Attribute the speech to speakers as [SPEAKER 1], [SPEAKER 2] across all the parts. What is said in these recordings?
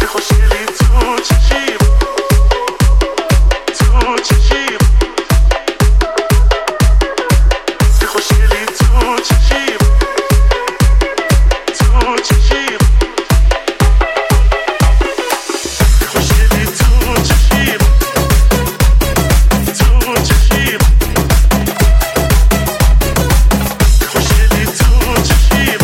[SPEAKER 1] خوشگلی تو چشیم تو چشیم خوشگلی تو چشیم تو چشیم خوشگلی تو چشیم تو چشیم خوشگلی تو چشیم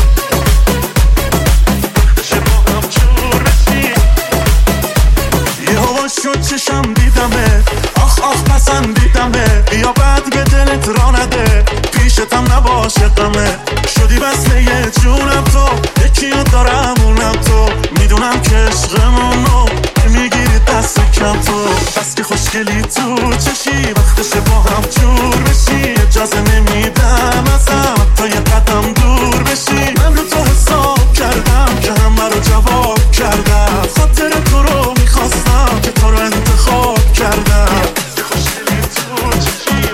[SPEAKER 1] بشه با هم جور بشیم یه هوا شد چشم دیدمه آخ آخ پسندیدمه بیا بعد به دلت را نده پیشتم نباشه غمه شدی بسته یه جونم تو یکی رو دارم اونم تو میدونم که عشقمونو میگیری دست کم تو بس که خوشگلی تو چشی وقتشه با هم جور بشی اجازه نمیدم ازم تا یه قدم دور بشی من رو تو حساب کردم که همه رو جواب کردم خاطر تو رو میخواستم که تو رو انتخاب کردم خوشگلی تو چشی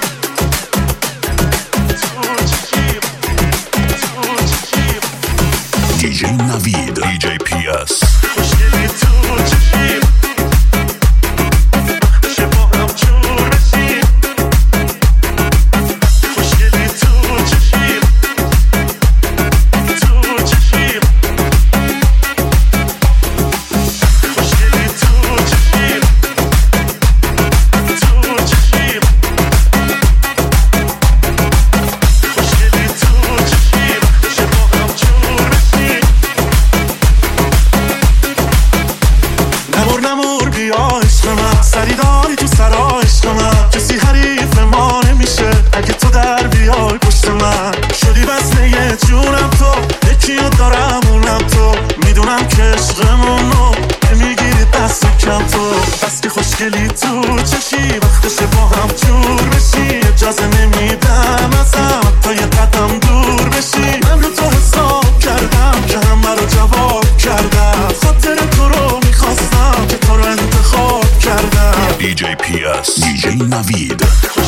[SPEAKER 2] DJ Navid, DJ PS.
[SPEAKER 1] خوشگلی تو چشیم بشه با هم جور بشیم خوشگلی تو چشیم تو چشیم خوشگلی تو چشیم تو چشیم خوشگلی تو چشیم بشه با هم جور بشیم نمور بیا عشق من سری داری تو سرا عشق من کسی حریف ما نمیشه اگه تو در بیای پشت من شدی بسته یه جونم تو یکی رو دارم اونم تو میدونم که عشقمونو میگیری دست کم تو بس که خوشگلی تو چشی وقتشه با هم جور بشی اجازه نمیدم ازم تا یه قدم دور بشی من رو تو حساب کردم که همه رو جواب کردم خاطر تو رو میخواستم که تو رو انتخاب کردم
[SPEAKER 2] DJ PS, DJ Navid.